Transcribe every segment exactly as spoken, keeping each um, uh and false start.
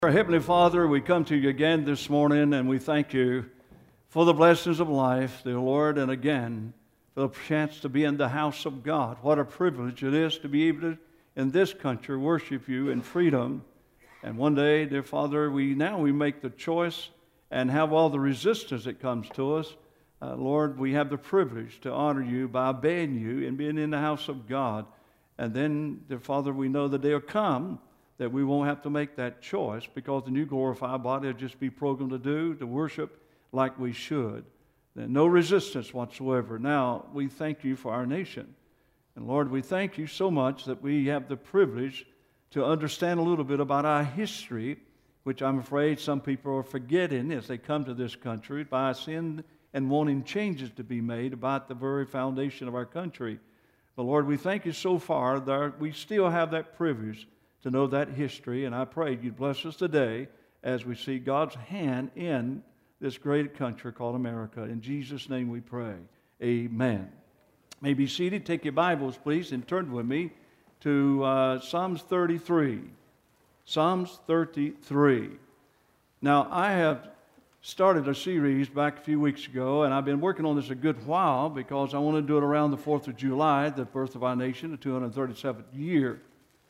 Our Heavenly Father, we come to you again this morning, and we thank you for the blessings of life, dear Lord, and again for the chance to be in the house of God. What a privilege it is to be able to, in this country, worship you in freedom. And one day, dear Father, we now we make the choice and have all the resistance that comes to us. Uh, Lord, we have the privilege to honor you by obeying you and being in the house of God. And then, dear Father, we know the day will come that we won't have to make that choice, because the new glorified body will just be programmed to do, to worship like we should. And no resistance whatsoever. Now, we thank you for our nation. And Lord, we thank you so much that we have the privilege to understand a little bit about our history, which I'm afraid some people are forgetting as they come to this country by sin and wanting changes to be made about the very foundation of our country. But Lord, we thank you so far that we still have that privilege to know that history, and I pray you'd bless us today as we see God's hand in this great country called America. In Jesus' name we pray. Amen. May be seated. Take your Bibles, please, and turn with me to uh, Psalms thirty-three. Psalms thirty-three. Now, I have started a series back a few weeks ago, and I've been working on this a good while because I want to do it around the fourth of July, the birth of our nation, the two hundred thirty-seventh year.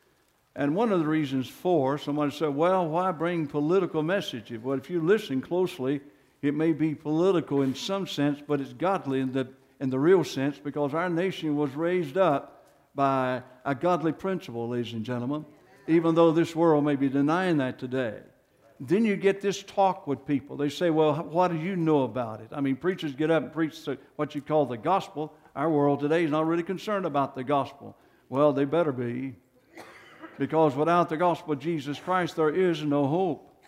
And one of the reasons for, somebody said, well, why bring political messages? Well, if you listen closely, it may be political in some sense, but it's godly in the, in the real sense, because our nation was raised up by a godly principle, ladies and gentlemen, even though this world may be denying that today. Then you get this talk with people. They say, well, what do you know about it? I mean, preachers get up and preach what you call the gospel. Our world today is not really concerned about the gospel. Well, they better be. Because without the gospel of Jesus Christ, there is no hope.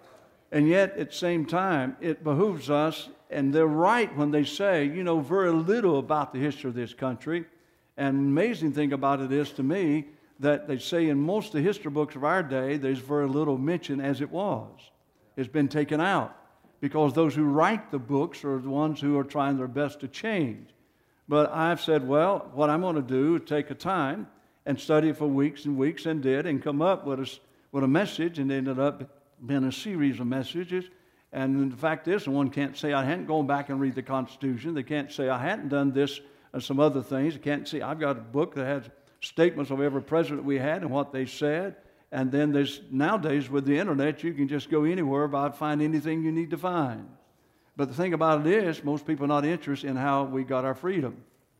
And yet, at the same time, it behooves us, and they're right when they say, you know, very little about the history of this country. And the amazing thing about it is, to me, that they say in most of the history books of our day, there's very little mention as it was. It's been taken out, because those who write the books are the ones who are trying their best to change. But I've said, well, what I'm going to do is take a time and study it for weeks and weeks, and did, and come up with a, with a message, and it ended up being a series of messages. And the fact is, one can't say I hadn't gone back and read the Constitution. They can't say I hadn't done this and some other things. They can't say I've got a book that has statements of every president we had and what they said. And then there's, nowadays with the internet, you can just go anywhere about find anything you need to find. But the thing about it is, most people are not interested in how we got our freedom.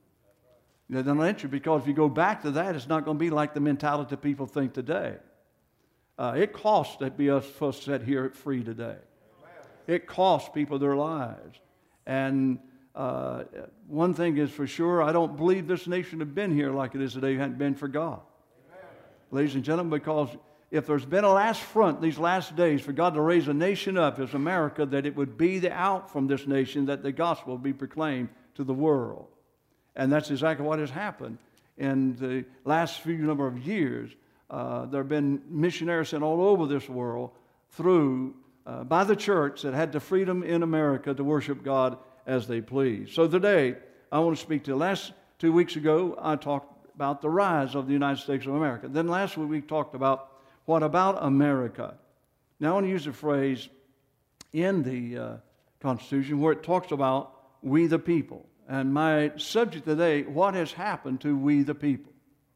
They're not interested, because if you go back to that, it's not going to be like the mentality people think today. Uh, it costs to be us folks sit here free today. It costs people their lives. And uh, one thing is for sure, I don't believe this nation would have been here like it is today if it hadn't been for God. Amen. Ladies and gentlemen, because if there's been a last front these last days for God to raise a nation up as America, that it would be the out from this nation, that the gospel would be proclaimed to the world. And that's exactly what has happened in the last few number of years. Uh, there have been missionaries sent all over this world through, uh, by the church, that had the freedom in America to worship God as they please. So today, I want to speak to you. Last two weeks ago, I talked about the rise of the United States of America. Then last week, we talked about what about America. Now, I want to use a phrase in the uh, Constitution where it talks about we the people. And my subject today, what has happened to we the people?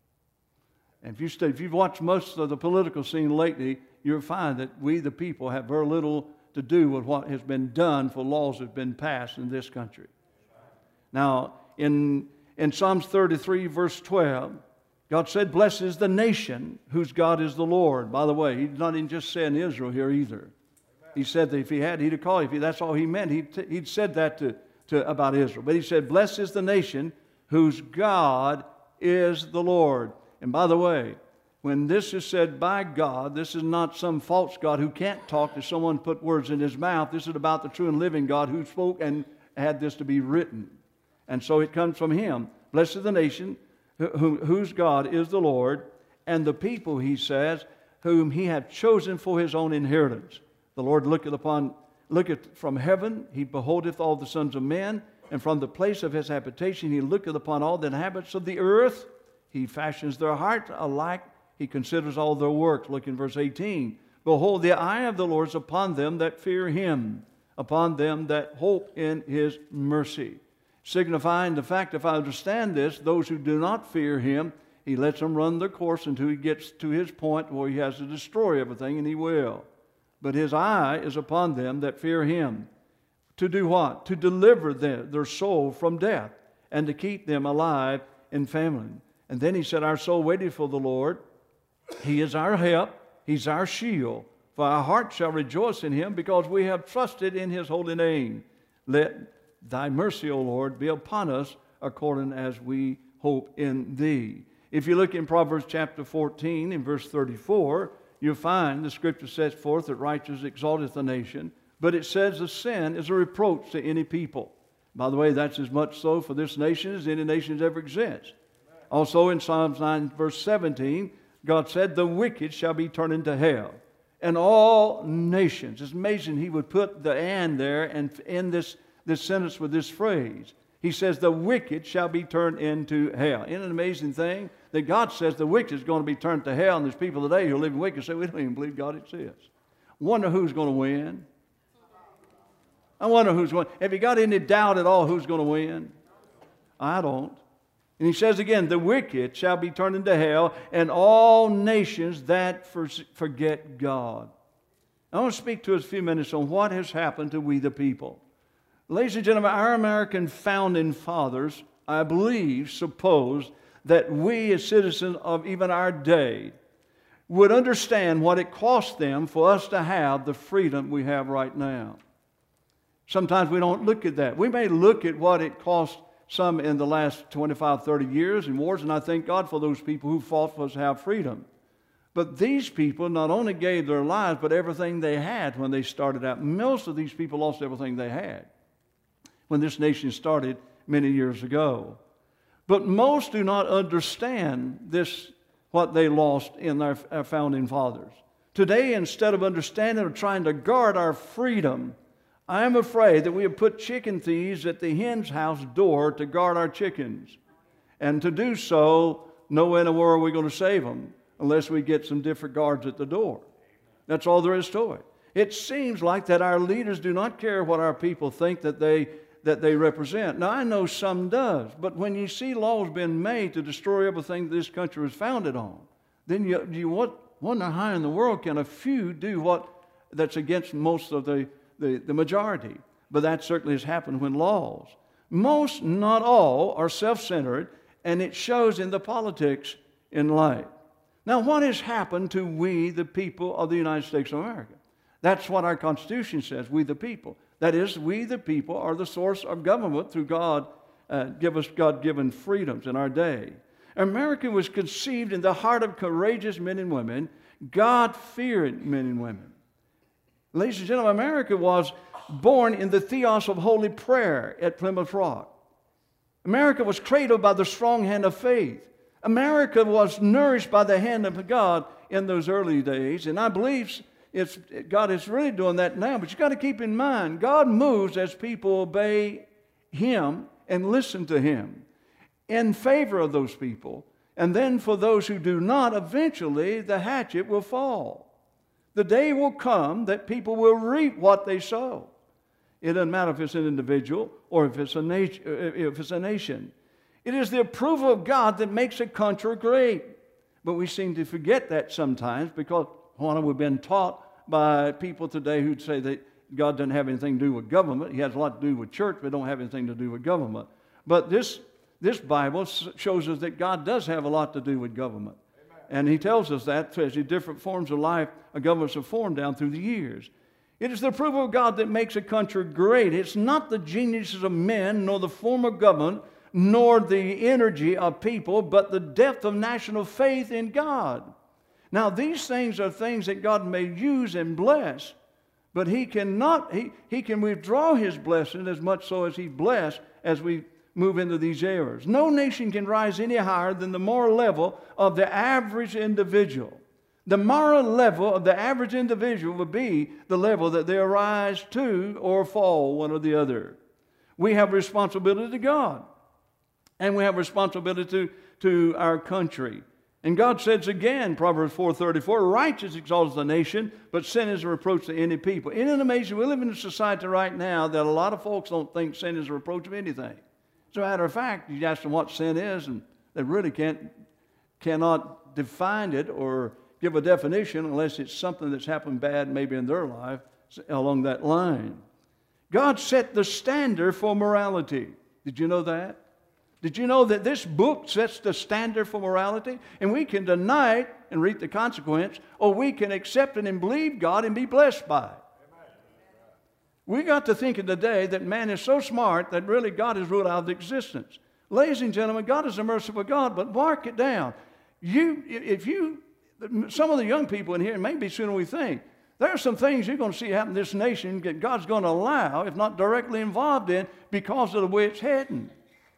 And if, you stay, if you've watched most of the political scene lately, you'll find that we the people have very little to do with what has been done for laws that have been passed in this country. Now, in, in Psalms thirty-three, verse twelve, God said, blessed is the nation whose God is the Lord. By the way, he's not even just saying Israel here either. He said that if he had, he'd have called it. If that's all he meant, he'd, t- he'd said that to To, about Israel. But he said, blessed is the nation whose God is the Lord. And by the way, when this is said by God, this is not some false God who can't talk to someone put words in his mouth. This is about the true and living God who spoke and had this to be written. And so it comes from him. Blessed is the nation who, whose God is the Lord, and the people, he says, whom he hath chosen for his own inheritance. The Lord looketh upon Looketh from heaven, he beholdeth all the sons of men, and from the place of his habitation he looketh upon all the inhabitants of the earth. He fashions their heart alike, he considers all their works. Look in verse eighteen. Behold, the eye of the Lord is upon them that fear him, upon them that hope in his mercy. Signifying the fact, if I understand this, those who do not fear him, he lets them run their course until he gets to his point where he has to destroy everything, and he will. But his eye is upon them that fear him. To do what? To deliver their, their soul from death, and to keep them alive in famine. And then he said, our soul waited for the Lord. He is our help. He's our shield. For our heart shall rejoice in him, because we have trusted in his holy name. Let thy mercy, O Lord, be upon us according as we hope in thee. If you look in Proverbs chapter fourteen, in verse thirty-four, you'll find the scripture sets forth that righteousness exalteth a nation, but it says the sin is a reproach to any people. By the way, that's as much so for this nation as any nation ever exists. Also in Psalms nine, verse seventeen, God said, the wicked shall be turned into hell, and all nations. It's amazing he would put the and there and end this, this sentence with this phrase. He says, the wicked shall be turned into hell. Isn't it an amazing thing that God says the wicked is going to be turned to hell, and there's people today who live in wicked say, we don't even believe God exists. Wonder who's going to win. I wonder who's going to. Have you got any doubt at all who's going to win? I don't. And he says again, the wicked shall be turned into hell, and all nations that forget God. I want to speak to us a few minutes on what has happened to we the people. Ladies and gentlemen, our American founding fathers, I believe, supposed that we as citizens of even our day would understand what it cost them for us to have the freedom we have right now. Sometimes we don't look at that. We may look at what it cost some in the last twenty-five, thirty years in wars, and I thank God for those people who fought for us to have freedom. But these people not only gave their lives, but everything they had when they started out. Most of these people lost everything they had when this nation started many years ago. But most do not understand this, what they lost in our, our founding fathers. Today, instead of understanding or trying to guard our freedom, I am afraid that we have put chicken thieves at the hen's house door to guard our chickens. And to do so, no way in the world are we going to save them unless we get some different guards at the door. That's all there is to it. It seems like that our leaders do not care what our people think that they, that they represent. Now, I know some does, but when you see laws being made to destroy everything that this country was founded on, then you, you wonder how in the world can a few do what that's against most of the The, the majority. But that certainly has happened when laws. Most, not all, are self-centered, and it shows in the politics in life. Now, what has happened to we, the people of the United States of America? That's what our Constitution says, we the people. That is, we the people are the source of government through God, uh, give us God-given freedoms in our day. America was conceived in the heart of courageous men and women, God-fearing men and women. Ladies and gentlemen, America was born in the theos of holy prayer at Plymouth Rock. America was cradled by the strong hand of faith. America was nourished by the hand of God in those early days, and I believe it's, God is really doing that now. But you've got to keep in mind, God moves as people obey Him and listen to Him in favor of those people. And then for those who do not, eventually the hatchet will fall. The day will come that people will reap what they sow. It doesn't matter if it's an individual or if it's a, nat- if it's a nation. It is the approval of God that makes a country great. But we seem to forget that sometimes because one, we've been taught by people today who say that God doesn't have anything to do with government. He has a lot to do with church, but don't have anything to do with government. But this, this Bible shows us that God does have a lot to do with government. And He tells us that as the different forms of life a governments have formed down through the years. It is the approval of God that makes a country great. It's not the geniuses of men, nor the form of government, nor the energy of people, but the depth of national faith in God. Now, these things are things that God may use and bless, but He cannot, He, he can withdraw His blessing as much so as He bless as we move into these eras. No nation can rise any higher than the moral level of the average individual. The moral level of the average individual would be the level that they arise to or fall, one or the other. We have responsibility to God, and we have responsibility to, to our country. And God says again, Proverbs four thirty-four, righteous exalts the nation, but sin is a reproach to any people. Isn't it amazing? We live in a society right now that a lot of folks don't think sin is a reproach of anything. As a matter of fact, you ask them what sin is, and they really can't, cannot define it or give a definition unless it's something that's happened bad maybe in their life along that line. God set the standard for morality. Did you know that? Did you know that this book sets the standard for morality? And we can deny it and reap the consequence, or we can accept it and believe God and be blessed by it. We got to thinking today that man is so smart that really God is ruled out of existence. Ladies and gentlemen, God is a merciful God, but mark it down. You, if you, some of the young people in here, maybe sooner we think, there are some things you're going to see happen in this nation that God's going to allow, if not directly involved in, because of the way it's heading.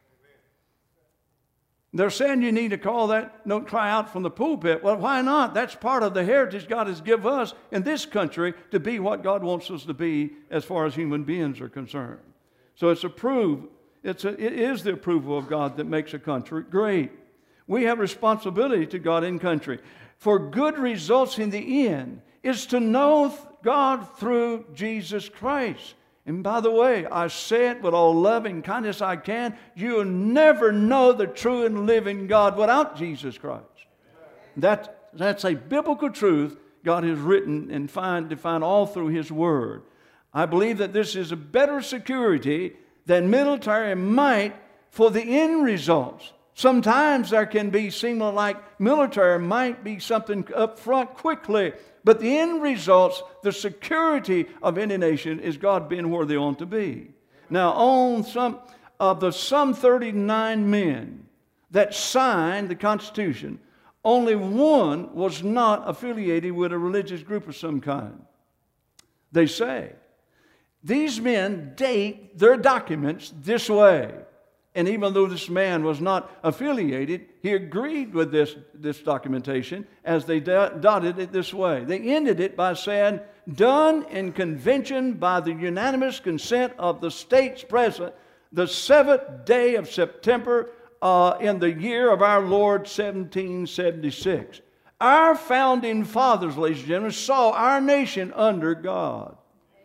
They're saying you need to call that, don't cry out from the pulpit. Well, why not? That's part of the heritage God has given us in this country to be what God wants us to be as far as human beings are concerned. So it's approved. It's a, it is the approval of God that makes a country great. We have responsibility to God in country. For good results in the end is to know God through Jesus Christ. And by the way, I say it with all love and kindness I can, you'll never know the true and living God without Jesus Christ. That, that's a biblical truth God has written and find, defined all through His Word. I believe that this is a better security than military might for the end results. Sometimes there can be seem like military might be something up front quickly, but the end results, the security of any nation, is God being where they ought to be. Now, on some of the some thirty-nine men that signed the Constitution, only one was not affiliated with a religious group of some kind. They say these men date their documents this way. And even though this man was not affiliated, he agreed with this, this documentation as they dotted it this way. They ended it by saying, done in convention by the unanimous consent of the states present, the seventh day of September uh, in the year of our Lord seventeen seventy-six. Our founding fathers, ladies and gentlemen, saw our nation under God.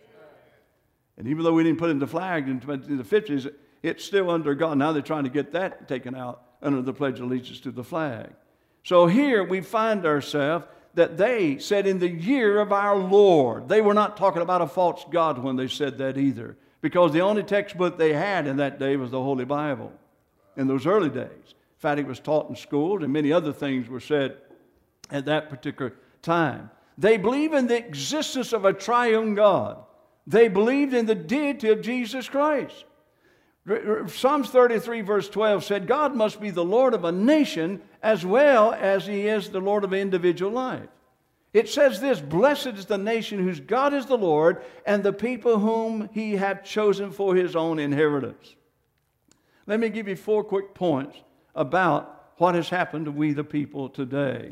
And even though we didn't put in the flag in the fifties, it's still under God. Now they're trying to get that taken out under the Pledge of Allegiance to the flag. So here we find ourselves that they said in the year of our Lord. They were not talking about a false God when they said that either, because the only textbook they had in that day was the Holy Bible in those early days. In fact, it was taught in schools, and many other things were said at that particular time. They believed in the existence of a triune God. They believed in the deity of Jesus Christ. Psalms thirty-three verse twelve said, God must be the Lord of a nation as well as He is the Lord of individual life. It says this, blessed is the nation whose God is the Lord, and the people whom He hath chosen for His own inheritance. Let me give you four quick points about what has happened to we the people today.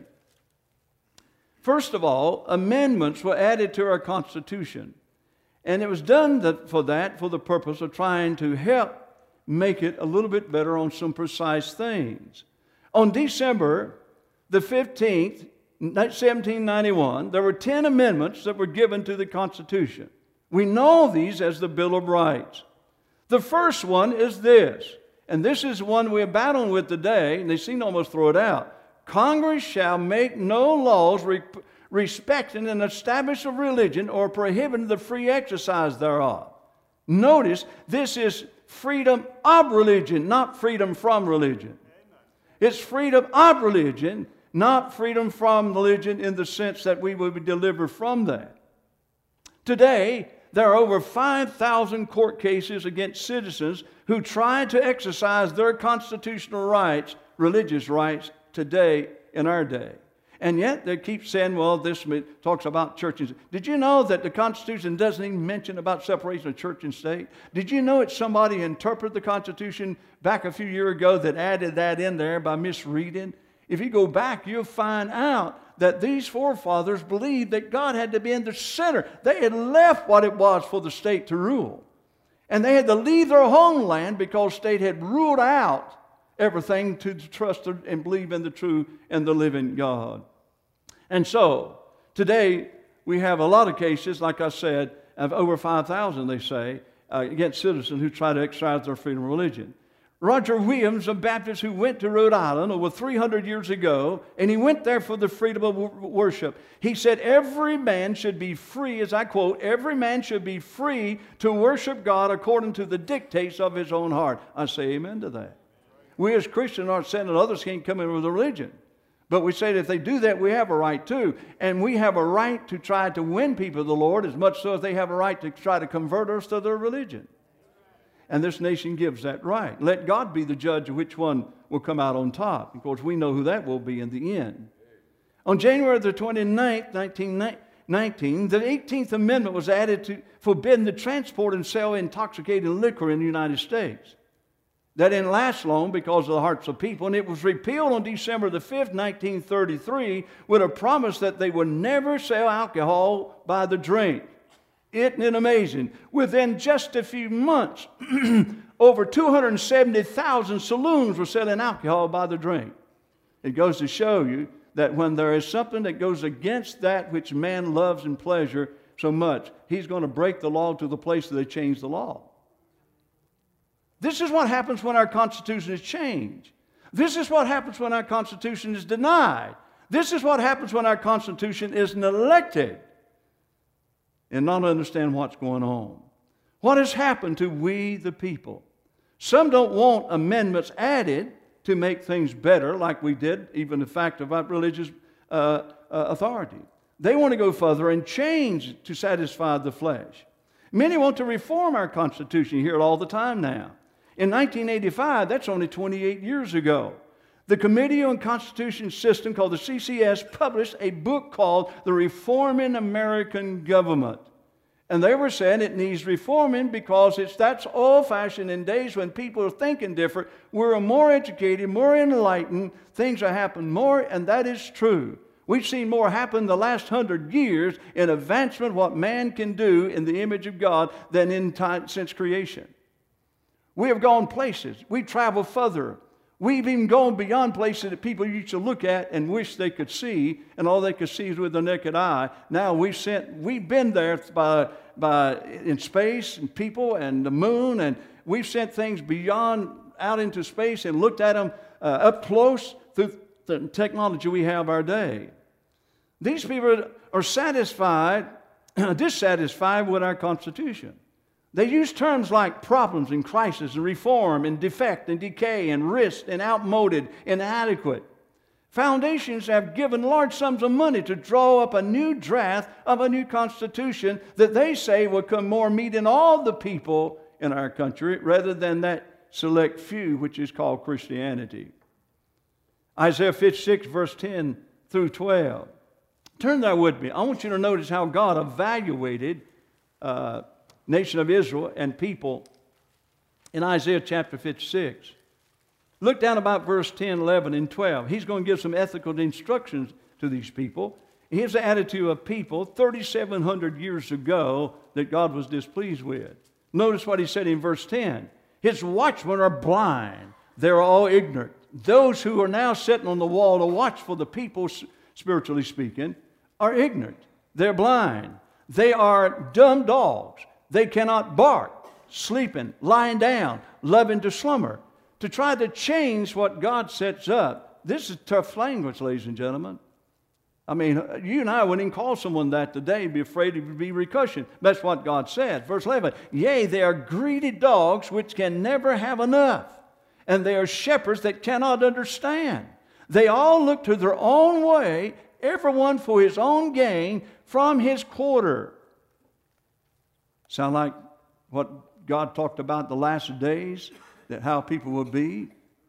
First of all, amendments were added to our Constitution. And it was done for that, for the purpose of trying to help make it a little bit better on some precise things. On December the fifteenth, seventeen ninety-one, there were ten amendments that were given to the Constitution. We know these as the Bill of Rights. The first one is this, and this is one we're battling with today, and they seem to almost throw it out. Congress shall make no laws re- respecting an established religion or prohibiting the free exercise thereof. Notice, this is freedom of religion, not freedom from religion. It's freedom of religion, not freedom from religion in the sense that we will be delivered from that. Today, there are over five thousand court cases against citizens who try to exercise their constitutional rights, religious rights, today in our day. And yet they keep saying, well, this talks about church and state. Did you know that the Constitution doesn't even mention about separation of church and state? Did you know it's somebody interpreted the Constitution back a few years ago that added that in there by misreading? If you go back, you'll find out that these forefathers believed that God had to be in the center. They had left what it was for the state to rule. And they had to leave their homeland because state had ruled out everything to trust and believe in the true and the living God. And so, today, we have a lot of cases, like I said, of over five thousand, they say, uh, against citizens who try to exercise their freedom of religion. Roger Williams, a Baptist who went to Rhode Island over three hundred years ago, and he went there for the freedom of worship. He said, every man should be free, as I quote, every man should be free to worship God according to the dictates of his own heart. I say amen to that. We as Christians aren't saying that others can't come in with a religion. But we say that if they do that, we have a right too. And we have a right to try to win people to the Lord as much so as they have a right to try to convert us to their religion. And this nation gives that right. Let God be the judge of which one will come out on top. Of course, we know who that will be in the end. On January the twenty-ninth, nineteen nineteen, the eighteenth Amendment was added to forbid the transport and sale of intoxicating liquor in the United States. That didn't last long because of the hearts of people, and it was repealed on December the fifth, nineteen thirty-three, with a promise that they would never sell alcohol by the drink. Isn't it amazing? Within just a few months, over two hundred seventy thousand saloons were selling alcohol by the drink. It goes to show you that when there is something that goes against that which man loves and pleasure so much, he's going to break the law to the place that they change the law. This is what happens when our Constitution is changed. This is what happens when our Constitution is denied. This is what happens when our Constitution isn't elected and not understand what's going on. What has happened to we the people? Some don't want amendments added to make things better like we did, even the fact about religious uh, uh, authority. They want to go further and change to satisfy the flesh. Many want to reform our Constitution. You hear it all the time now. In nineteen eighty-five, that's only twenty-eight years ago, the Committee on Constitution System, called the C C S, published a book called The Reforming American Government. And they were saying it needs reforming because it's that's old-fashioned in days when people are thinking different. We're more educated, more enlightened, things are happening more, and that is true. We've seen more happen the last hundred years in advancement of what man can do in the image of God than in time since creation. We have gone places. We travel further. We've even gone beyond places that people used to look at and wish they could see, and all they could see is with the naked eye. Now we've sent, we've been there by, by in space and people and the moon, and we've sent things beyond out into space and looked at them uh, up close through the technology we have our day. These people are satisfied, dissatisfied with our Constitution. They use terms like problems and crisis and reform and defect and decay and risk and outmoded, inadequate. Foundations have given large sums of money to draw up a new draft of a new constitution that they say will come more meeting all the people in our country rather than that select few which is called Christianity. Isaiah fifty-six, verse ten through twelve. Turn there with me. I want you to notice how God evaluated uh, nation of Israel and people in Isaiah chapter fifty-six. Look down about verse ten, eleven, and twelve. He's going to give some ethical instructions to these people. Here's the attitude of people thirty-seven hundred years ago that God was displeased with. Notice what he said in verse ten. His watchmen are blind. They're all ignorant. Those who are now sitting on the wall to watch for the people, spiritually speaking, are ignorant. They're blind. They are dumb dogs. They cannot bark, sleeping, lying down, loving to slumber. To try to change what God sets up, this is tough language, ladies and gentlemen. I mean, you and I wouldn't even call someone that today, be afraid it would be repercussion. That's what God said. Verse eleven, yea, they are greedy dogs which can never have enough, and they are shepherds that cannot understand. They all look to their own way, everyone for his own gain from his quarter. Sound like what God talked about the last days, that how people will be?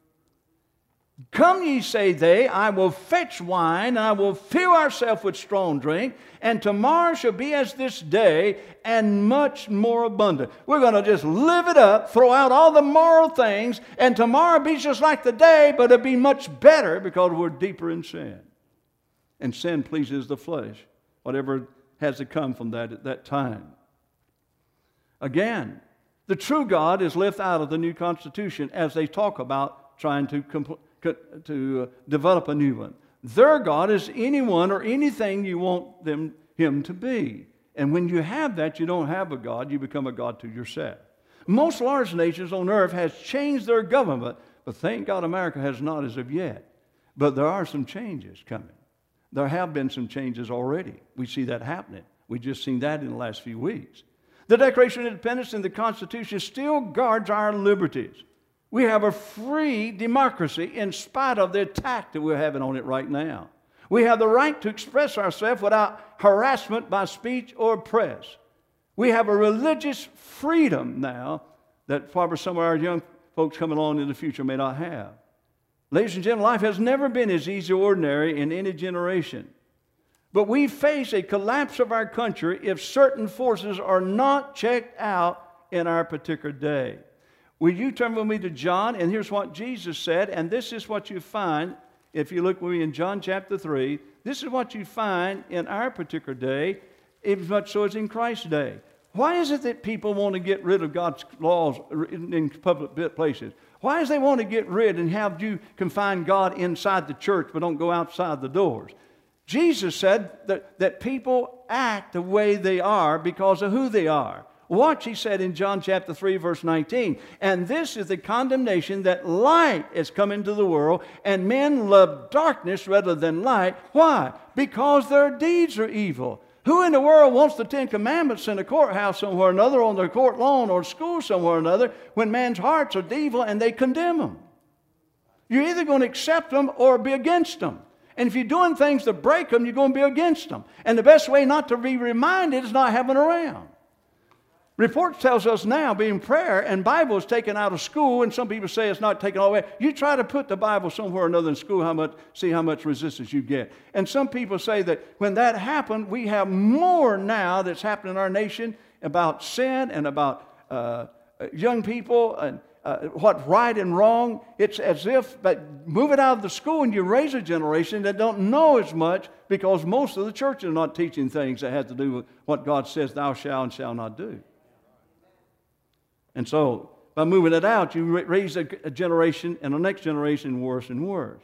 Come ye, say they, I will fetch wine, and I will fill ourselves with strong drink, and tomorrow shall be as this day, and much more abundant. We're going to just live it up, throw out all the moral things, and tomorrow be just like the day, but it'll be much better because we're deeper in sin. And sin pleases the flesh, whatever has to come from that at that time. Again, the true God is left out of the new Constitution as they talk about trying to, compl- to uh, develop a new one. Their God is anyone or anything you want them, him to be. And when you have that, you don't have a God, you become a God to yourself. Most large nations on earth has changed their government, but thank God America has not as of yet. But there are some changes coming. There have been some changes already. We see that happening. We just seen that in the last few weeks. The Declaration of Independence and the Constitution still guards our liberties. We have a free democracy in spite of the attack that we're having on it right now. We have the right to express ourselves without harassment by speech or press. We have a religious freedom now that probably some of our young folks coming on in the future may not have. Ladies and gentlemen, life has never been as easy or ordinary in any generation. But we face a collapse of our country if certain forces are not checked out in our particular day. Will you turn with me to John? And here's what Jesus said, and this is what you find if you look with me in John chapter three. This is what you find in our particular day, as much so as in Christ's day. Why is it that people want to get rid of God's laws in public places? Why is they want to get rid and have you confine God inside the church but don't go outside the doors? Jesus said that, that people act the way they are because of who they are. Watch, he said in John chapter three, verse nineteen, and this is the condemnation that light has come into the world, and men love darkness rather than light. Why? Because their deeds are evil. Who in the world wants the Ten Commandments in a courthouse somewhere or another, on their court lawn or school somewhere or another, when man's hearts are evil and they condemn them? You're either going to accept them or be against them. And if you're doing things to break them, you're going to be against them. And the best way not to be reminded is not having around. Reports tells us now, being prayer and Bible is taken out of school, and some people say it's not taken all the way. You try to put the Bible somewhere or another in school, how much, see how much resistance you get. And some people say that when that happened, we have more now that's happened in our nation about sin and about uh, young people and uh, what's right and wrong. It's as if, but move it out of the school and you raise a generation that don't know as much, because most of the churches are not teaching things that have to do with what God says thou shalt and shalt not do. And so, by moving it out, you raise a, a generation, and the next generation worse and worse.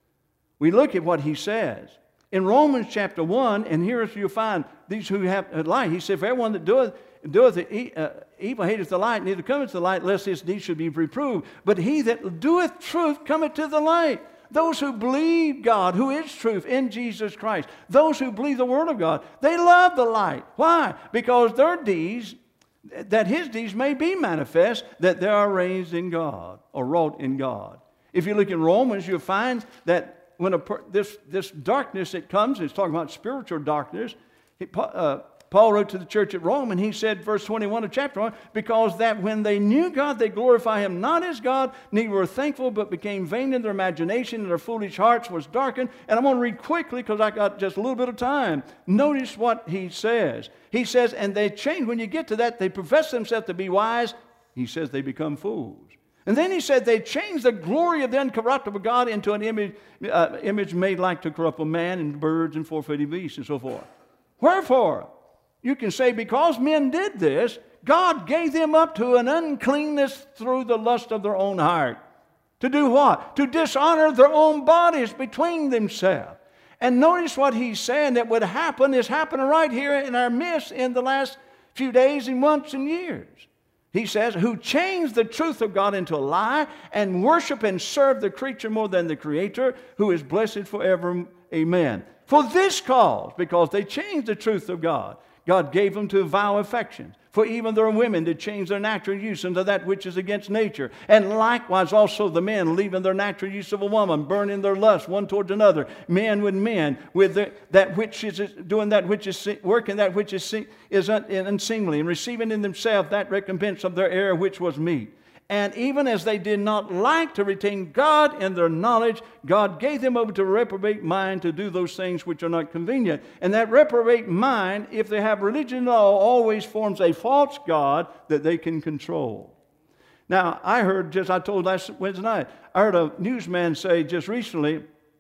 We look at what he says. In Romans chapter one, and here you'll find these who have light. He said, for everyone that doeth, doeth the, uh, evil hateth the light, neither cometh to the light, lest his deeds should be reproved. But he that doeth truth cometh to the light. Those who believe God, who is truth in Jesus Christ, those who believe the Word of God, they love the light. Why? Because their deeds, that his deeds may be manifest, that they are raised in God, or wrought in God. If you look in Romans, you'll find that when a, this, this darkness that comes, it's talking about spiritual darkness, he, uh, Paul wrote to the church at Rome, and he said, verse twenty-one of chapter one, because that when they knew God, they glorify him not as God, neither were thankful, but became vain in their imagination, and their foolish hearts was darkened. And I'm going to read quickly because I got just a little bit of time. Notice what he says. He says, and they change, when you get to that, they profess themselves to be wise. He says they become fools. And then he said they changed the glory of the incorruptible God into an image, uh, image made like to corruptible man and birds and four-footed beasts and so forth. Wherefore, you can say, because men did this, God gave them up to an uncleanness through the lust of their own heart. To do what? To dishonor their own bodies between themselves. And notice what he's saying that would happen is happening right here in our midst in the last few days and months and years. He says, who changed the truth of God into a lie and worship and serve the creature more than the Creator, who is blessed forever. Amen. For this cause, because they changed the truth of God, God gave them to vile affections. For even their women did change their natural use into that which is against nature. And likewise also the men, leaving their natural use of a woman, burning their lust one towards another. Men with men, with the, that which is doing that which is working that which is, is unseemly, and receiving in themselves that recompense of their error which was meet. And even as they did not like to retain God in their knowledge, God gave them over to a reprobate mind to do those things which are not convenient. And that reprobate mind, if they have religion at all, always forms a false God that they can control. Now, I heard, just I told last Wednesday night, I heard a newsman say just recently,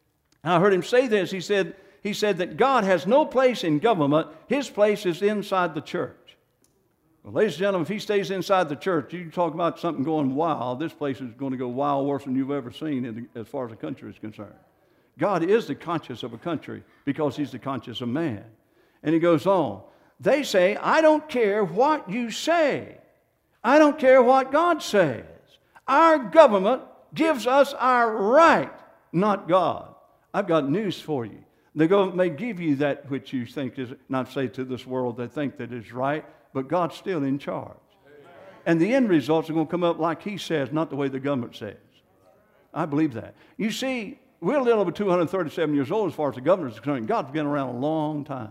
I heard him say this, he said, he said that God has no place in government, his place is inside the church. Well, ladies and gentlemen, if he stays inside the church, you talk about something going wild, this place is going to go wild worse than you've ever seen in the, as far as the country is concerned. God is the conscience of a country because he's the conscience of man. And he goes on. They say, I don't care what you say. I don't care what God says. Our government gives us our right, not God. I've got news for you. The government may give you that which you think is, not say to this world they think that is right, but God's still in charge. Amen. And the end results are going to come up like he says, not the way the government says. I believe that. You see, we're a little over two hundred thirty-seven years old as far as the government is concerned. God's been around a long time.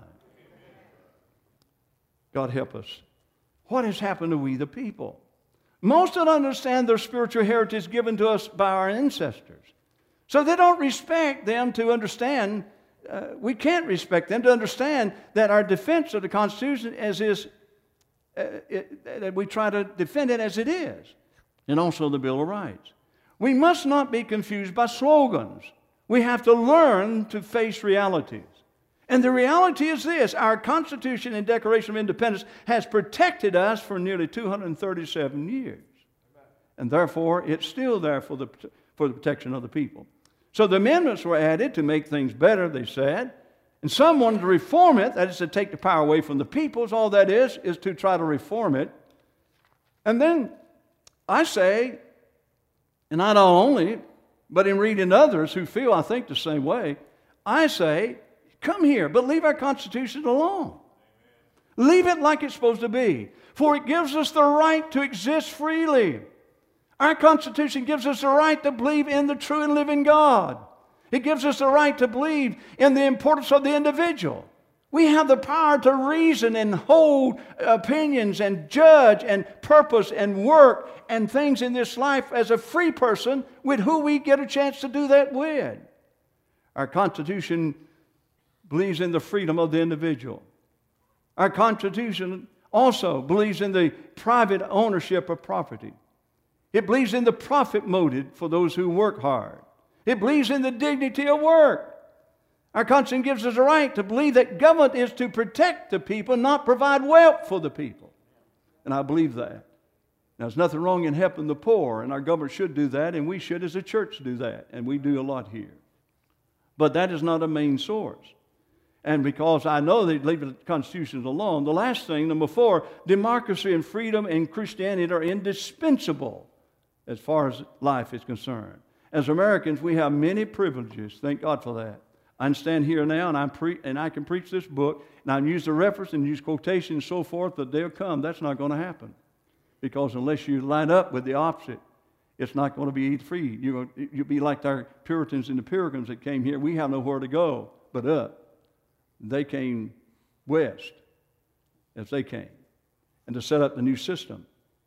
God help us. What has happened to we the people? Most don't understand their spiritual heritage given to us by our ancestors. So they don't respect them to understand. Uh, we can't respect them to understand that our defense of the Constitution as is, uh, it, that we try to defend it as it is, and also the Bill of Rights. We must not be confused by slogans. We have to learn to face realities. And the reality is this: our Constitution and Declaration of Independence has protected us for nearly two hundred thirty-seven years. And therefore, it's still there for the, for the protection of the people. So the amendments were added to make things better, they said. And some wanted to reform it, that is to take the power away from the peoples. All that is, is to try to reform it. And then I say, and not only, but in reading others who feel, I think, the same way, I say, come here, but leave our Constitution alone. Leave it like it's supposed to be. For it gives us the right to exist freely. Our Constitution gives us the right to believe in the true and living God. It gives us the right to believe in the importance of the individual. We have the power to reason and hold opinions and judge and purpose and work and things in this life as a free person with who we get a chance to do that with. Our Constitution believes in the freedom of the individual. Our Constitution also believes in the private ownership of property. It believes in the profit motive for those who work hard. It believes in the dignity of work. Our Constitution gives us a right to believe that government is to protect the people, not provide wealth for the people. And I believe that. Now, there's nothing wrong in helping the poor, and our government should do that, and we should as a church do that, and we do a lot here. But that is not a main source. And because I know they leave the Constitution alone, the last thing, number four, democracy and freedom in Christianity are indispensable as far as life is concerned. As Americans, we have many privileges. Thank God for that. I can stand here now and, I'm pre- and I can preach this book, and I can use the reference and use quotations and so forth, but they'll come. That's not going to happen. Because unless you line up with the opposite, it's not going to be free. You're, you'll be like our Puritans and the Pilgrims that came here. We have nowhere to go but up. They came west as they came, and to set up the new system.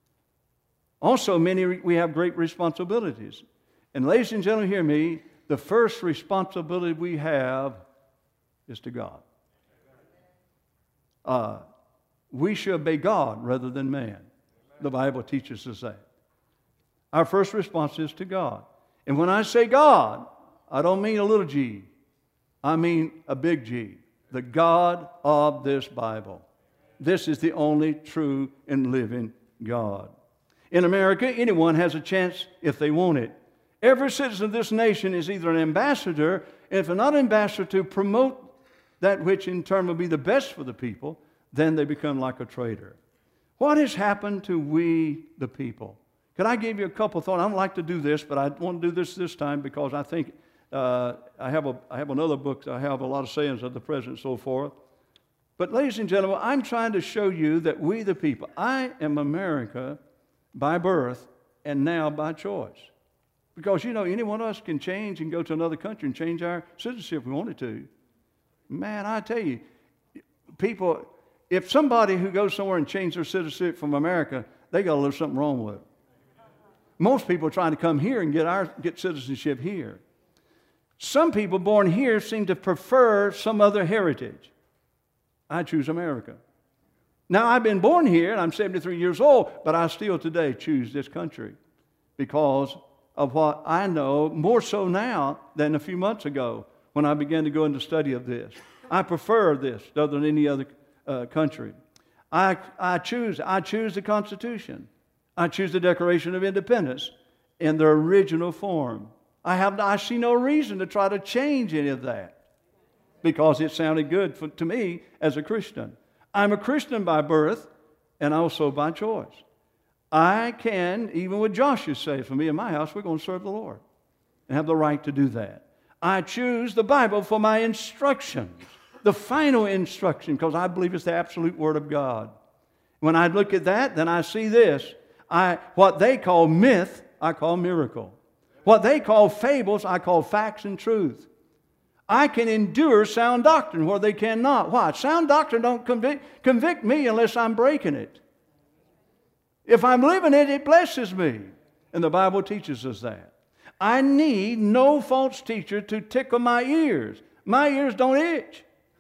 Also, many, we have great responsibilities. And ladies and gentlemen, hear me, the first responsibility we have is to God. Uh, we should obey God rather than man. The Bible teaches us that. Our first response is to God. And when I say God, I don't mean a little g. I mean a big G. The God of this Bible. This is the only true and living God. In America, anyone has a chance if they want it. Every citizen of this nation is either an ambassador, and if they're not an ambassador to promote that which in turn will be the best for the people, then they become like a traitor. What has happened to we the people? Could I give you a couple thoughts? I don't like to do this, but I want to do this this time because I think uh, I have a I have another book. I have a lot of sayings of the president and so forth. But ladies and gentlemen, I'm trying to show you that we the people, I am America by birth and now by choice. Because, you know, any one of us can change and go to another country and change our citizenship if we wanted to. Man, I tell you, people, if somebody who goes somewhere and changes their citizenship from America, they got a little something wrong with it. Most people are trying to come here and get our get citizenship here. Some people born here seem to prefer some other heritage. I choose America. Now, I've been born here, and I'm seventy-three years old, but I still today choose this country because of what I know, more so now than a few months ago when I began to go into study of this. I prefer this other than any other uh, country. I, I choose. I choose the Constitution. I choose the Declaration of Independence in their original form. I have. I see no reason to try to change any of that because it sounded good for, to me as a Christian. I'm a Christian by birth and also by choice. I can, even what Joshua said, for me and my house, we're going to serve the Lord and have the right to do that. I choose the Bible for my instructions, the final instruction, because I believe it's the absolute Word of God. When I look at that, then I see this. I, what they call myth, I call miracle. What they call fables, I call facts and truth. I can endure sound doctrine where they cannot. Why? Sound doctrine don't convict, convict me unless I'm breaking it. If I'm living it, it blesses me. And the Bible teaches us that. I need no false teacher to tickle my ears. My ears don't itch.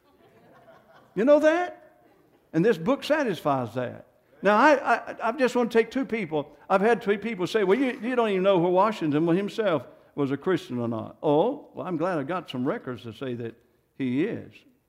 You know that? And this book satisfies that. Now, I, I, I just want to take two people. I've had two people say, well, you, you don't even know who Washington himself was a Christian or not. Oh, well, I'm glad I got some records to say that he is.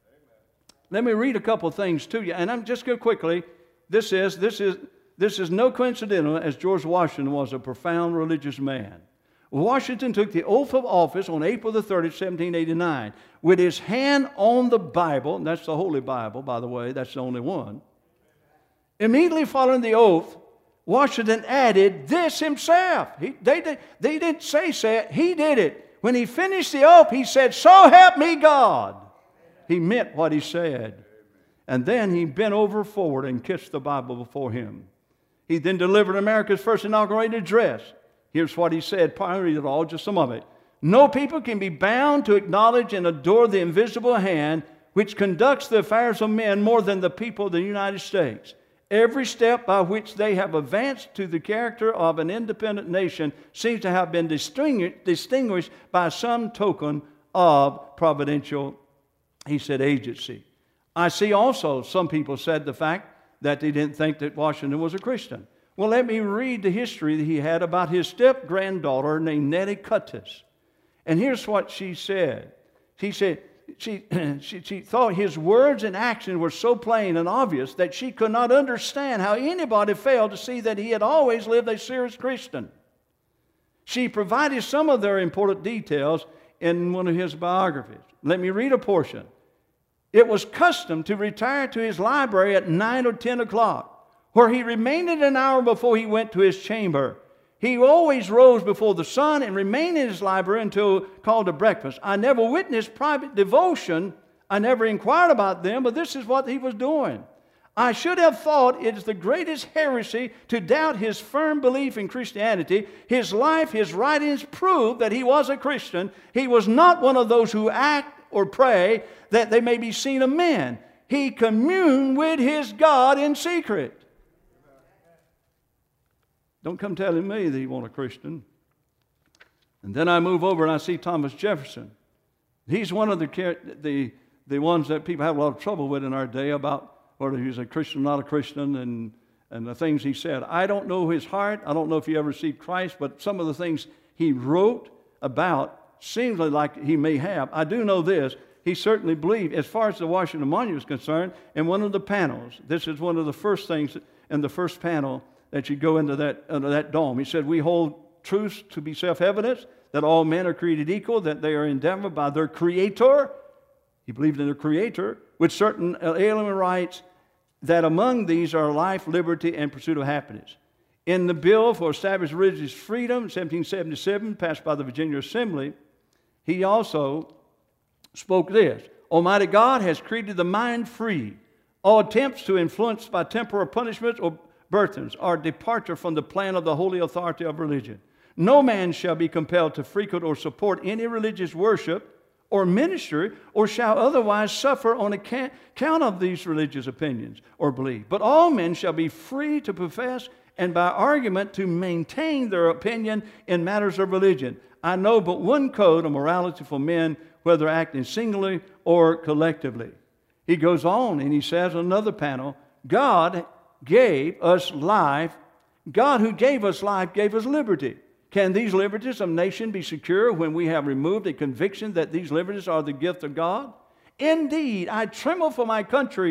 Let me read a couple things to you. And I'm just going to quickly. This is, this is, this is no coincidental, as George Washington was a profound religious man. Washington took the oath of office on April the thirtieth, seventeen eighty-nine, with his hand on the Bible, and that's the Holy Bible, by the way, that's the only one. Immediately following the oath, Washington added this himself. He, they, did, they didn't say say it, he did it. When he finished the oath, he said, "So help me God." He meant what he said. And then he bent over forward and kissed the Bible before him. He then delivered America's first inaugurated address. Here's what he said. I'll read it all, just some of it. "No people can be bound to acknowledge and adore the invisible hand which conducts the affairs of men more than the people of the United States. Every step by which they have advanced to the character of an independent nation seems to have been distinguished, distinguished by some token of providential," he said, "agency." I see also some people said the fact that they didn't think that Washington was a Christian. Well, let me read the history that he had about his step-granddaughter named Nettie Cuttis. And here's what she said. She said she, she, she thought his words and actions were so plain and obvious that she could not understand how anybody failed to see that he had always lived a serious Christian. She provided some of their important details in one of his biographies. Let me read a portion. "It was custom to retire to his library at nine or ten o'clock, where he remained an hour before he went to his chamber. He always rose before the sun and remained in his library until called to breakfast. I never witnessed private devotion. I never inquired about them, but this is what he was doing. I should have thought it is the greatest heresy to doubt his firm belief in Christianity. His life, his writings prove that he was a Christian. He was not one of those who act or pray that they may be seen of men. He communed with his God in secret." Don't come telling me that you want a Christian. And then I move over and I see Thomas Jefferson. He's one of the, the, the ones that people have a lot of trouble with in our day about whether he's a Christian or not a Christian and, and the things he said. I don't know his heart. I don't know if he ever received Christ, but some of the things he wrote about seems like he may have. I do know this. He certainly believed, as far as the Washington Monument is concerned, in one of the panels. This is one of the first things in the first panel that you go into that, under that dome. He said, "We hold truths to be self-evident, that all men are created equal, that they are endowed by their Creator." He believed in their Creator, with certain alien rights, that among these are life, liberty, and pursuit of happiness. In the Bill for Established Religious Freedom, seventeen seventy-seven, passed by the Virginia Assembly, he also spoke this: "Almighty God has created the mind free. All attempts to influence by temporal punishments or burdens are departure from the plan of the holy authority of religion. No man shall be compelled to frequent or support any religious worship or ministry, or shall otherwise suffer on account of these religious opinions or belief. But all men shall be free to profess and by argument to maintain their opinion in matters of religion. I know but one code of morality for men, whether acting singly or collectively." He goes on and he says on another panel, God gave us life. God who gave us life gave us liberty. Can these liberties of nation be secure when we have removed a conviction that these liberties are the gift of God? Indeed, I tremble for my country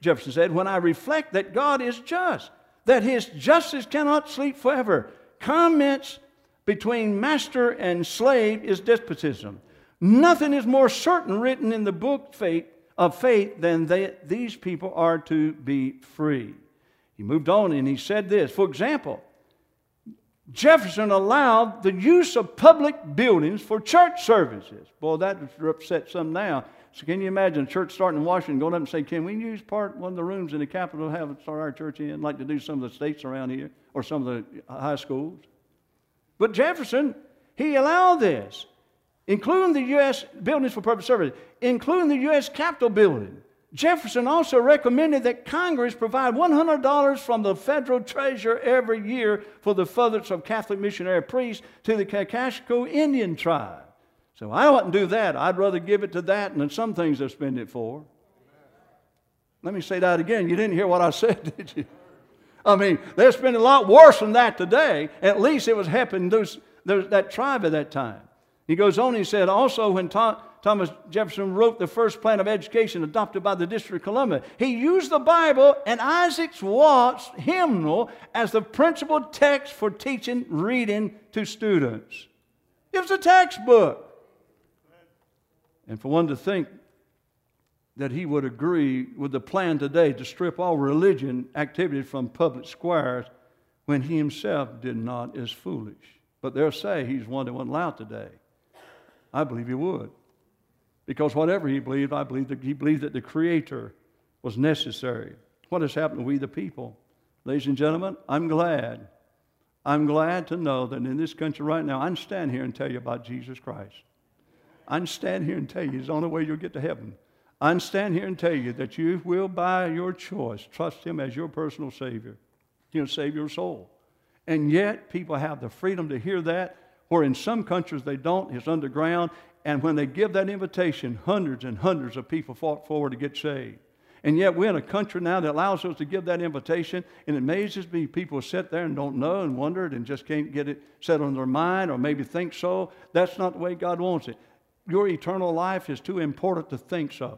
Jefferson said, when I reflect that God is just, that his justice cannot sleep forever. Comments between master and slave is despotism. Nothing is more certain written in the book of faith than that these people are to be free. He moved on and he said this. For example, Jefferson allowed the use of public buildings for church services. Boy, that upsets some now. So can you imagine a church starting in Washington going up and saying, can we use part one of the rooms in the Capitol to have start our church in, like to do some of the states around here or some of the high schools? But Jefferson, he allowed this, including the U S buildings for public service, including the U S Capitol building. Jefferson also recommended that Congress provide one hundred dollars from the federal treasury every year for the furtherance of Catholic missionary priests to the Kakashko Indian tribe. So I wouldn't do that. I'd rather give it to that than some things they spend it for. Let me say that again. You didn't hear what I said, did you? I mean, they're spending a lot worse than that today. At least it was helping those, those, that tribe at that time. He goes on, he said, also when Tom, Thomas Jefferson wrote the first plan of education adopted by the District of Columbia, he used the Bible and Isaac Watts' hymnal as the principal text for teaching reading to students. It was a textbook. And for one to think that he would agree with the plan today to strip all religion activity from public squares when he himself did not is foolish. But they'll say he's one that wasn't allowed today. I believe he would. Because whatever he believed, I believe that he believed that the Creator was necessary. What has happened to we the people? Ladies and gentlemen, I'm glad. I'm glad to know that in this country right now, I can stand here and tell you about Jesus Christ. I can stand here and tell you He's the only way you'll get to heaven. I can stand here and tell you that you will, by your choice, trust Him as your personal Savior. He'll save your soul. And yet, people have the freedom to hear that, where in some countries they don't. It's underground. And when they give that invitation, hundreds and hundreds of people fought forward to get saved. And yet we're in a country now that allows us to give that invitation, and it amazes me people sit there and don't know and wonder and just can't get it set on their mind or maybe think so. That's not the way God wants it. Your eternal life is too important to think so.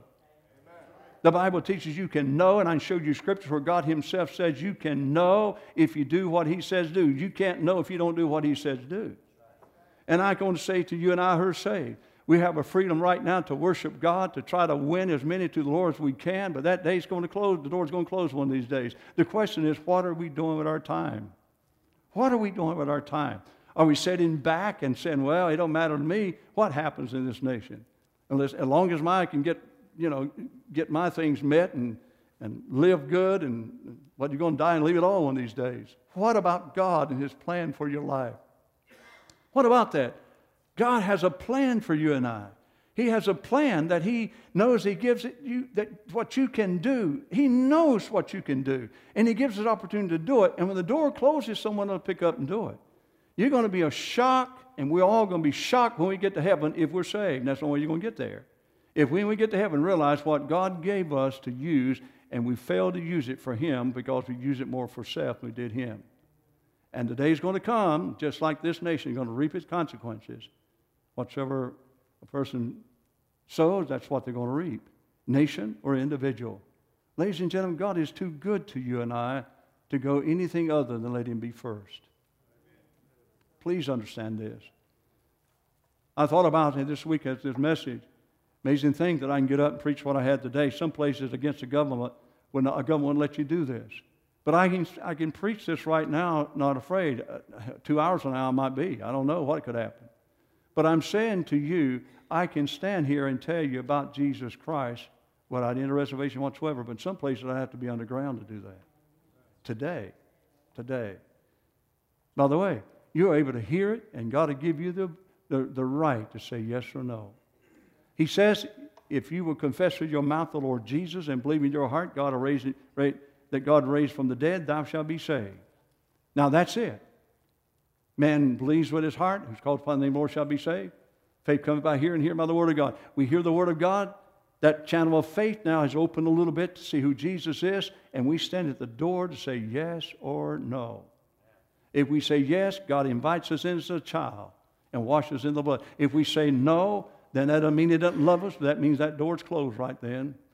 The Bible teaches you can know, and I showed you scriptures where God Himself says you can know if you do what He says do. You can't know if you don't do what He says do. And I'm going to say to you and I who are saved, we have a freedom right now to worship God, to try to win as many to the Lord as we can, but that day's going to close. The door's going to close one of these days. The question is, what are we doing with our time? What are we doing with our time? Are we sitting back and saying, well, it don't matter to me what happens in this nation? Unless, as long as I can get, you know, get my things met and, and live good, and what, you're going to die and leave it all one of these days. What about God and His plan for your life? What about that? God has a plan for you and I. He has a plan that He knows He gives it you, that what you can do. He knows what you can do. And He gives us opportunity to do it. And when the door closes, someone will pick up and do it. You're going to be a shock, and we're all going to be shocked when we get to heaven if we're saved. And that's the only way you're going to get there. If when we get to heaven, realize what God gave us to use, and we failed to use it for Him because we use it more for self than we did Him. And the day's going to come, just like this nation is going to reap its consequences. Whatsoever a person sows, that's what they're going to reap. Nation or individual. Ladies and gentlemen, God is too good to you and I to go anything other than let Him be first. Please understand this. I thought about it this week as this message. Amazing thing that I can get up and preach what I had today. Some places against the government, when a government won't let you do this. But I can, I can preach this right now, not afraid. Uh, two hours from now I might be. I don't know what could happen. But I'm saying to you, I can stand here and tell you about Jesus Christ without any reservation whatsoever. But in some places I have to be underground to do that. Today. Today. By the way, you're able to hear it, and God will give you the, the, the right to say yes or no. He says, if you will confess with your mouth the Lord Jesus and believe in your heart God will raise it, raise, that God raised from the dead, thou shalt be saved. Now that's it. Man believes with his heart, who's called upon the name of the Lord shall be saved. Faith comes by hearing, and hearing by the Word of God. We hear the Word of God. That channel of faith now has opened a little bit to see who Jesus is, and we stand at the door to say yes or no. If we say yes, God invites us in as a child and washes us in the blood. If we say no, then that doesn't mean He doesn't love us. That means that door's closed right then.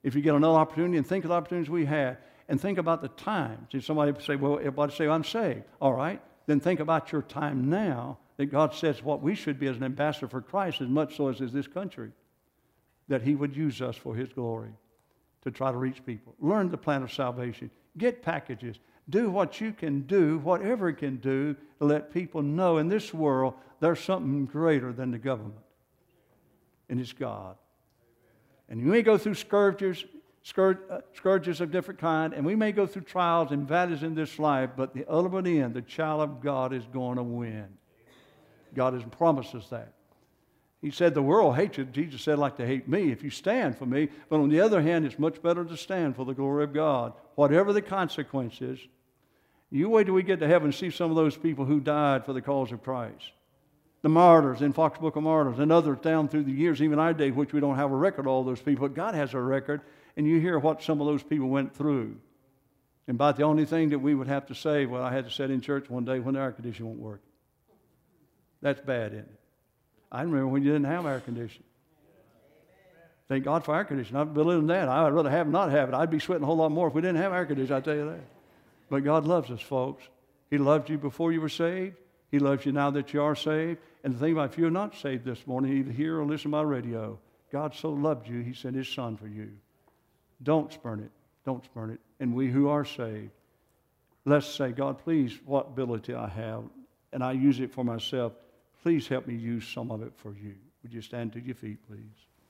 If you get another opportunity, and think of the opportunities we had, and think about the times. If somebody say, well, everybody say, I'm saved. All right. Then think about your time now that God says what we should be as an ambassador for Christ, as much so as is this country, that He would use us for His glory to try to reach people. Learn the plan of salvation. Get packages. Do what you can do, whatever it can do, to let people know in this world there's something greater than the government. And it's God. And you may go through scourges, scourge, uh, scourges of different kind, and we may go through trials and valleys in this life, but the ultimate end, the child of God is going to win. God has promised us that. He said the world hates you. Jesus said, like to hate me if you stand for me. But on the other hand, it's much better to stand for the glory of God. Whatever the consequences, you wait till we get to heaven and see some of those people who died for the cause of Christ. The martyrs in Fox Book of Martyrs and others down through the years, even our day, which we don't have a record of all those people. But God has a record, and you hear what some of those people went through. And about the only thing that we would have to say, well, I had to sit in church one day when the air conditioning won't work. That's bad, isn't it? I remember when you didn't have air conditioning. Thank God for air conditioning. I believe in that. I'd rather have not have it. I'd be sweating a whole lot more if we didn't have air conditioning, I tell you that. But God loves us, folks. He loved you before you were saved. He loves you now that you are saved. And the thing about if you're not saved this morning, either hear or listen by radio, God so loved you, He sent His Son for you. Don't spurn it. Don't spurn it. And we who are saved, let's say, God, please, what ability I have, and I use it for myself, please help me use some of it for you. Would you stand to your feet, please?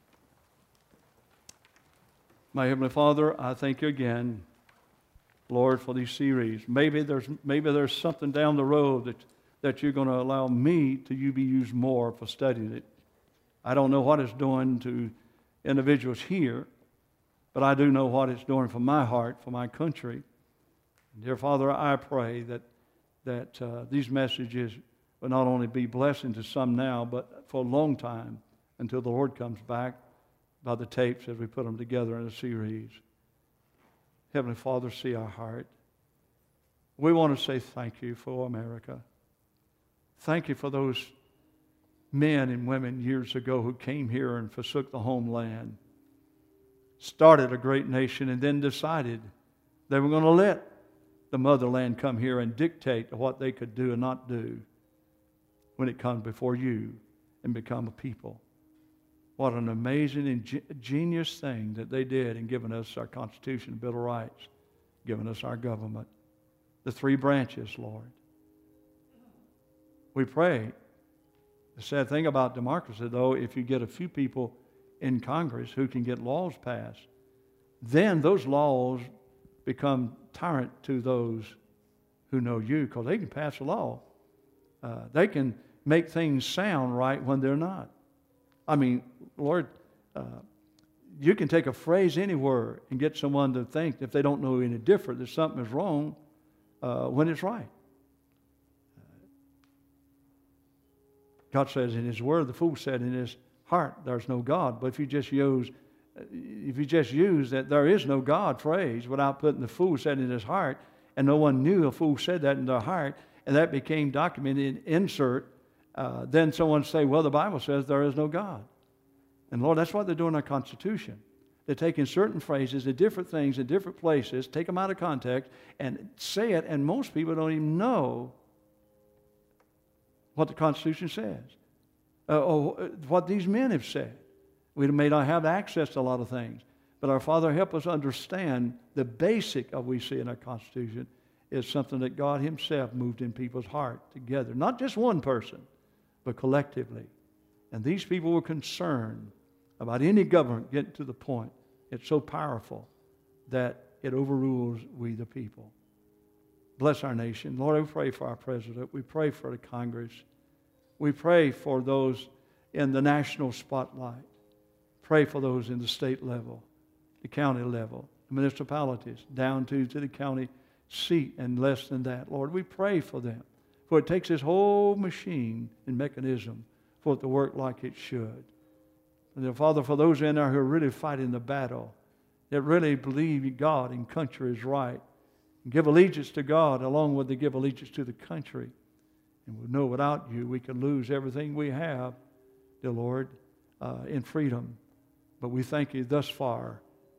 My Heavenly Father, I thank you again, Lord, for these series. Maybe there's, maybe there's something down the road that, that you're going to allow me to you be used more for studying it. I don't know what it's doing to individuals here, but I do know what it's doing for my heart, for my country. Dear Father, I pray that, that uh, these messages will not only be blessing to some now, but for a long time until the Lord comes back by the tapes as we put them together in a series. Heavenly Father, see our heart. We want to say thank you for America. Thank you for those men and women years ago who came here and forsook the homeland, started a great nation, and then decided they were going to let the motherland come here and dictate what they could do and not do when it comes before you and become a people. What an amazing and genius thing that they did in giving us our Constitution, Bill of Rights, giving us our government, the three branches, Lord. We pray. The sad thing about democracy, though, if you get a few people in Congress who can get laws passed, then those laws become tyrant to those who know you, because they can pass a law. Uh, they can make things sound right when they're not. I mean, Lord, uh, you can take a phrase anywhere and get someone to think, if they don't know any different, that something is wrong uh, when it's right. God says in His Word, the fool said in his heart, there's no God. But if you just use, if you just use that there is no God phrase without putting the fool said in his heart, and no one knew a fool said that in their heart, and that became documented, insert, uh, then someone say, well, the Bible says there is no God. And Lord, that's what they're doing in our Constitution. They're taking certain phrases and different things in different places, take them out of context, and say it, and most people don't even know what the Constitution says, uh, or what these men have said. We may not have access to a lot of things, but our Father, help us understand the basic of we see in our Constitution is something that God Himself moved in people's heart together. Not just one person, but collectively. And these people were concerned about any government getting to the point it's so powerful that it overrules we the people. Bless our nation. Lord, we pray for our president. We pray for the Congress. We pray for those in the national spotlight. Pray for those in the state level, the county level, the municipalities, down to, to the county seat and less than that. Lord, we pray for them. For it takes this whole machine and mechanism for it to work like it should. And then, Father, for those in there who are really fighting the battle, that really believe God and country is right, and give allegiance to God along with they give allegiance to the country. And we know without you we can lose everything we have, dear Lord, uh, in freedom. But we thank you thus far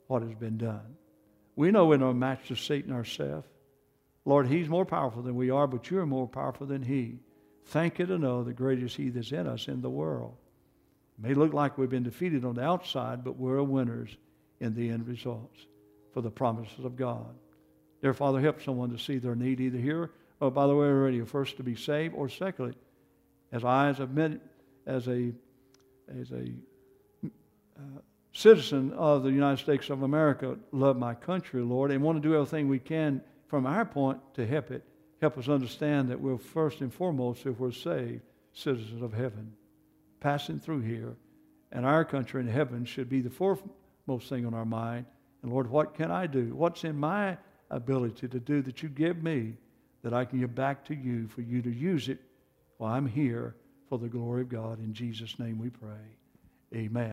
what has been done. We know we're no match to Satan ourselves. Lord, he's more powerful than we are, but you're more powerful than he. Thank you to know the greatest he that's in us in the world. It may look like we've been defeated on the outside, but we're winners in the end results for the promises of God. Dear Father, help someone to see their need either here or by the way of radio, first to be saved, or secondly, as I as a, as a, as a uh, citizen of the United States of America, love my country, Lord, and want to do everything we can from our point to help it. Help us understand that we're first and foremost, if we're saved, citizens of heaven, passing through here. And our country in heaven should be the foremost thing on our mind. And Lord, what can I do? What's in my ability to do that you give me that I can give back to you for you to use it while I'm here for the glory of God? In Jesus' name we pray. Amen.